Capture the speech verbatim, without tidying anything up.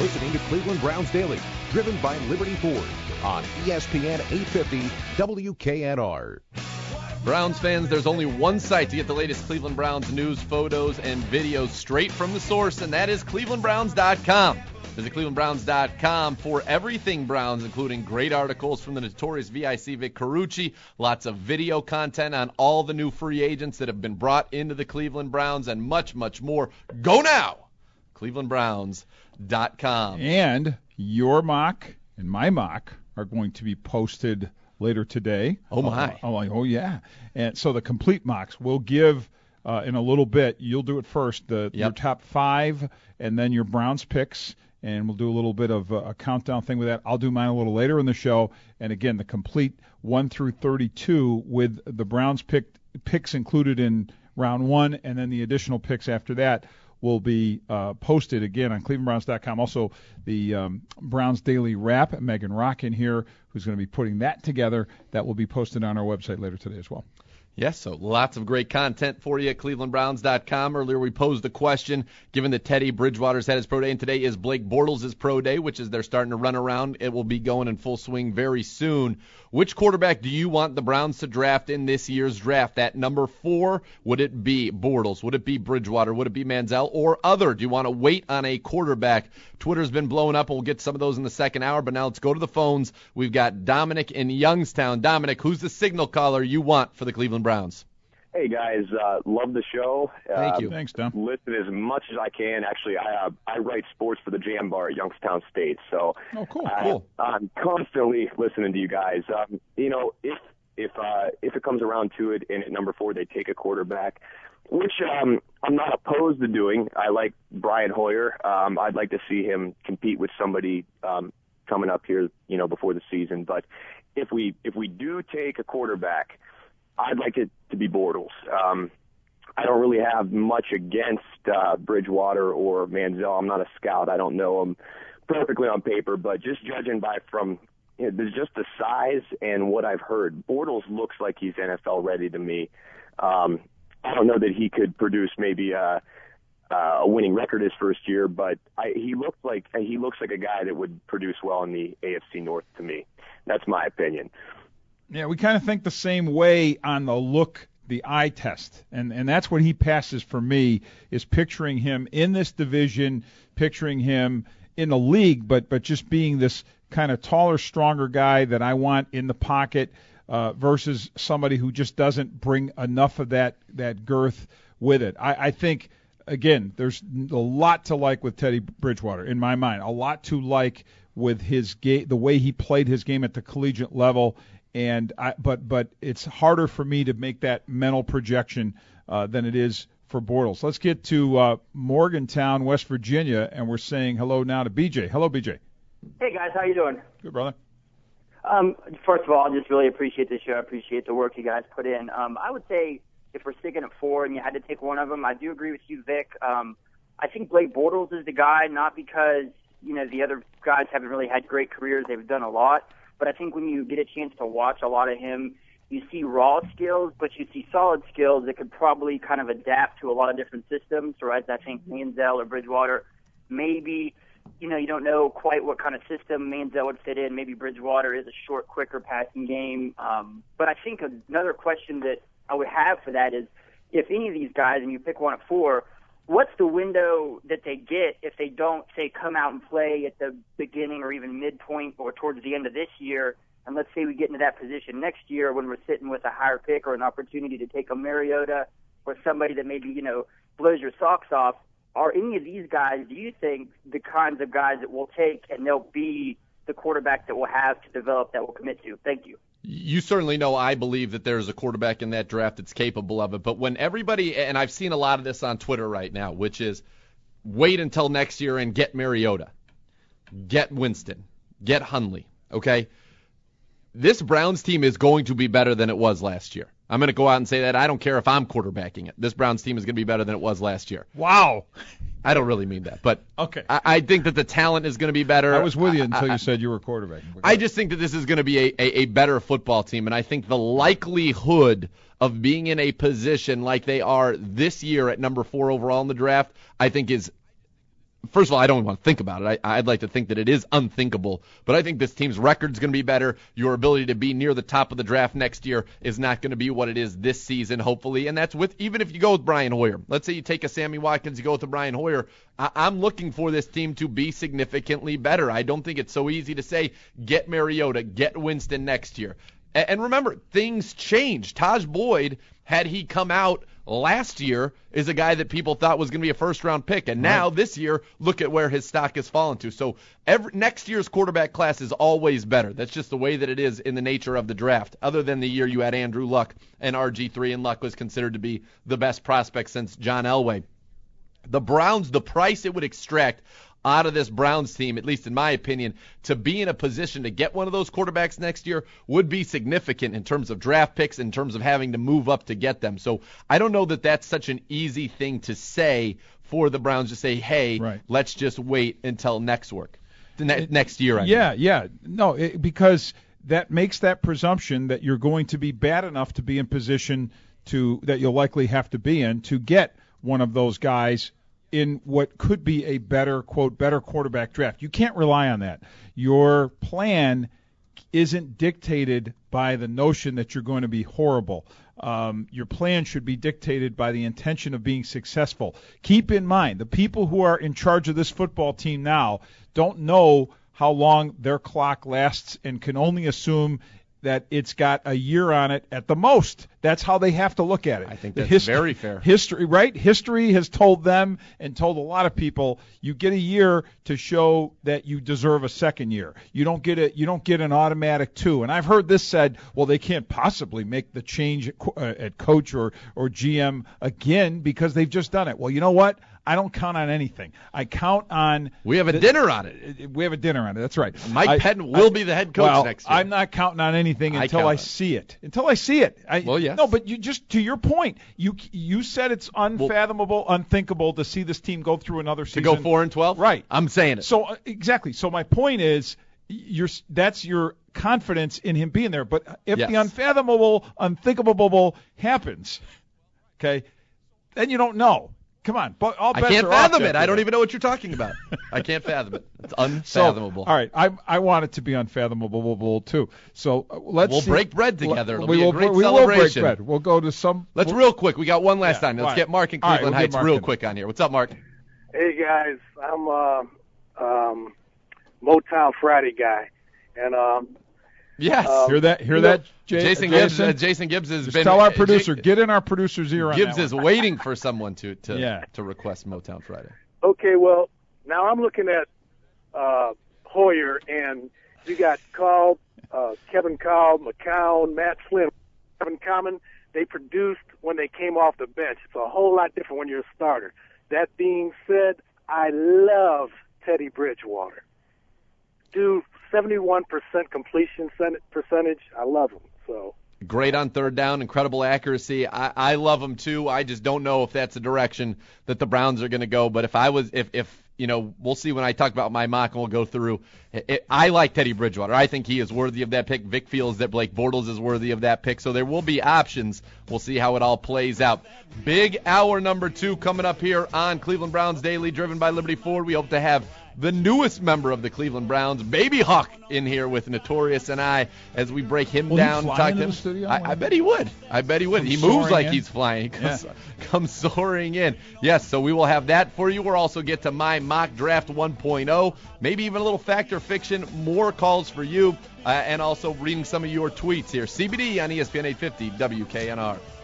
listening to Cleveland Browns Daily, driven by Liberty Ford on E S P N eight fifty W K N R. Browns fans, there's only one site to get the latest Cleveland Browns news, photos, and videos straight from the source, and that is cleveland browns dot com. Visit cleveland browns dot com for everything Browns, including great articles from the notorious V I C Vic Carucci, lots of video content on all the new free agents that have been brought into the Cleveland Browns, and much, much more. Go now! cleveland browns dot com. And your mock and my mock are going to be posted later today. Oh, my. Oh, oh, oh yeah. And so the complete mocks will give uh, in a little bit. You'll do it first, the, yep. your top five, and then your Browns picks. And we'll do a little bit of a, a countdown thing with that. I'll do mine a little later in the show. And, again, the complete one through thirty-two with the Browns pick, picks included in round one, and then the additional picks after that will be uh, posted, again, on cleveland browns dot com. Also, the um, Browns Daily Wrap, Megan Rock in here, who's going to be putting that together. That will be posted on our website later today as well. Yes, so lots of great content for you at cleveland browns dot com. Earlier we posed the question, given that Teddy Bridgewater's had his pro day, and today is Blake Bortles' pro day, which is they're starting to run around. It will be going in full swing very soon. Which quarterback do you want the Browns to draft in this year's draft? At number four, would it be Bortles? Would it be Bridgewater? Would it be Manziel or other? Do you want to wait on a quarterback? Twitter's been blowing up. We'll get some of those in the second hour, but now let's go to the phones. We've got Dominic in Youngstown. Dominic, who's the signal caller you want for the Cleveland Browns? Hey, guys, uh, love the show. Thank uh, you. Thanks, Tom. Listen as much as I can. Actually, I uh, I write sports for the Jam Bar at Youngstown State, so oh, cool, I, cool. I'm constantly listening to you guys. Um, you know, if if uh, if it comes around to it, and at number four they take a quarterback, which um, I'm not opposed to doing. I like Brian Hoyer. Um, I'd like to see him compete with somebody um, coming up here, you know, before the season. But if we if we do take a quarterback, I'd like it to be Bortles. Um, I don't really have much against uh, Bridgewater or Manziel. I'm not a scout. I don't know them perfectly on paper, but just judging by from you know, there's just the size and what I've heard, Bortles looks like he's N F L ready to me. Um, I don't know that he could produce maybe a, a winning record his first year, but I, he looks like he looks like a guy that would produce well in the A F C North to me. That's my opinion. Yeah, we kind of think the same way on the look, the eye test. And and that's what he passes for me, is picturing him in this division, picturing him in the league, but but just being this kind of taller, stronger guy that I want in the pocket uh, versus somebody who just doesn't bring enough of that, that girth with it. I, I think, again, there's a lot to like with Teddy Bridgewater, in my mind, a lot to like with his ga- the way he played his game at the collegiate level. And I, but but it's harder for me to make that mental projection uh, than it is for Bortles. Let's get to uh, Morgantown, West Virginia, and we're saying hello now to B J. Hello, B J. Hey guys, how you doing? Good, brother. Um, first of all, I just really appreciate the show. I appreciate the work you guys put in. Um, I would say if we're sticking at four and you had to take one of them, I do agree with you, Vic. Um, I think Blake Bortles is the guy, not because you know the other guys haven't really had great careers; they've done a lot. But I think when you get a chance to watch a lot of him, you see raw skills, but you see solid skills that could probably kind of adapt to a lot of different systems. Whereas I think Manziel or Bridgewater, maybe, you know, you don't know quite what kind of system Manziel would fit in. Maybe Bridgewater is a short, quicker passing game. Um, but I think another question that I would have for that is, if any of these guys, and you pick one at four, what's the window that they get if they don't, say, come out and play at the beginning or even midpoint or towards the end of this year? And let's say we get into that position next year when we're sitting with a higher pick or an opportunity to take a Mariota or somebody that maybe, you know, blows your socks off. Are any of these guys, do you think, the kinds of guys that we'll take and they'll be the quarterback that we'll have to develop that we'll commit to? Thank you. You certainly know I believe that there's a quarterback in that draft that's capable of it. But when everybody, and I've seen a lot of this on Twitter right now, which is wait until next year and get Mariota, get Winston, get Hundley, okay? This Browns team is going to be better than it was last year. I'm going to go out and say that. I don't care if I'm quarterbacking it. This Browns team is going to be better than it was last year. Wow. I don't really mean that, but okay. I, I think that the talent is going to be better. I was with you until I, I, you said you were quarterbacking. I just think that this is going to be a, a, a better football team, and I think the likelihood of being in a position like they are this year at number four overall in the draft, I think is First of all, I don't want to think about it. I, I'd like to think that it is unthinkable, but I think this team's record's going to be better. Your ability to be near the top of the draft next year is not going to be what it is this season, hopefully, and that's with even if you go with Brian Hoyer. Let's say you take a Sammy Watkins, you go with a Brian Hoyer. I, I'm looking for this team to be significantly better. I don't think it's so easy to say, get Mariota, get Winston next year. And, and remember, things change. Taj Boyd, had he come out last year, is a guy that people thought was going to be a first-round pick. And now, right. this year, look at where his stock has fallen to. So every, next year's quarterback class is always better. That's just the way that it is in the nature of the draft. Other than the year you had Andrew Luck and R G three, and Luck was considered to be the best prospect since John Elway. The Browns, the price it would extract out of this Browns team, at least in my opinion, to be in a position to get one of those quarterbacks next year would be significant in terms of draft picks, in terms of having to move up to get them. So I don't know that that's such an easy thing to say for the Browns to say, hey, right. let's just wait until next work, ne- it, next year. I yeah, mean. yeah. No, it, because that makes that presumption that you're going to be bad enough to be in position to that you'll likely have to be in to get one of those guys in what could be a better, quote, better quarterback draft. You can't rely on that. Your plan isn't dictated by the notion that you're going to be horrible. Um, your plan should be dictated by the intention of being successful. Keep in mind, the people who are in charge of this football team now don't know how long their clock lasts and can only assume that it's got a year on it at the most. That's how they have to look at it. I think that's history, very fair. History, right? History has told them and told a lot of people you get a year to show that you deserve a second year. You don't get it. You don't get an automatic two. And I've heard this said, well, they can't possibly make the change at, uh, at coach or or G M again because they've just done it. Well, you know what? I don't count on anything. I count on. We have a the, dinner on it. We have a dinner on it. That's right. Mike I, Pettin will I, be the head coach well, next year. I'm not counting on anything until I, I see it. Until I see it. I, well, yes. No, but you just to your point, you you said it's unfathomable, well, unthinkable to see this team go through another season. To go four and twelve. Right. I'm saying it. So uh, exactly. So my point is, you're that's your confidence in him being there. But if yes. the unfathomable, unthinkable happens, okay, then you don't know. Come on, but all bets I can't are fathom off it. I don't even know what you're talking about. I can't fathom it. It's unfathomable. So, all right, I I want it to be unfathomable too. So uh, let's we'll see. break bread together. It'll we be will, a great we celebration. will break bread. We'll go to some. Let's we'll, real quick. We got one last yeah, time. Let's right. get Mark in All Cleveland right, we'll Heights real in. quick on here. What's up, Mark? Hey guys, I'm a uh, um, Motown Friday guy, and um. Yes. Um, hear that? Hear that, Jay, Jason Jason? Gibbs? Uh, Jason Gibbs has Just been. Tell our producer. J- get in our producer's ear on Gibbs that is one. waiting for someone to to yeah. to request Motown Friday. Okay, well now I'm looking at uh, Hoyer, and you got Cobb, uh, Kevin Cobb, McCown, Matt Flynn, Kevin Common. They produced when they came off the bench. It's a whole lot different when you're a starter. That being said, I love Teddy Bridgewater. Dude, seventy-one percent completion percentage. I love him. So great on third down, incredible accuracy. I, I love him too. I just don't know if that's the direction that the Browns are going to go. But if I was, if if you know, we'll see when I talk about my mock and we'll go through. It, it, I like Teddy Bridgewater. I think he is worthy of that pick. Vic feels that Blake Bortles is worthy of that pick. So there will be options. We'll see how it all plays out. Big hour number two coming up here on Cleveland Browns Daily, driven by Liberty Ford. We hope to have the newest member of the Cleveland Browns, Baby Hawk, in here with Notorious and I as we break him Will down. He fly talk into to him. the studio? I, I bet he would. I bet he would. Comes he moves like in. he's flying. He comes, yeah. comes soaring in. Yes, so we will have that for you. We'll also get to my mock draft one point oh, maybe even a little fact or fiction, more calls for you, uh, and also reading some of your tweets here. C B D on E S P N eight fifty W K N R.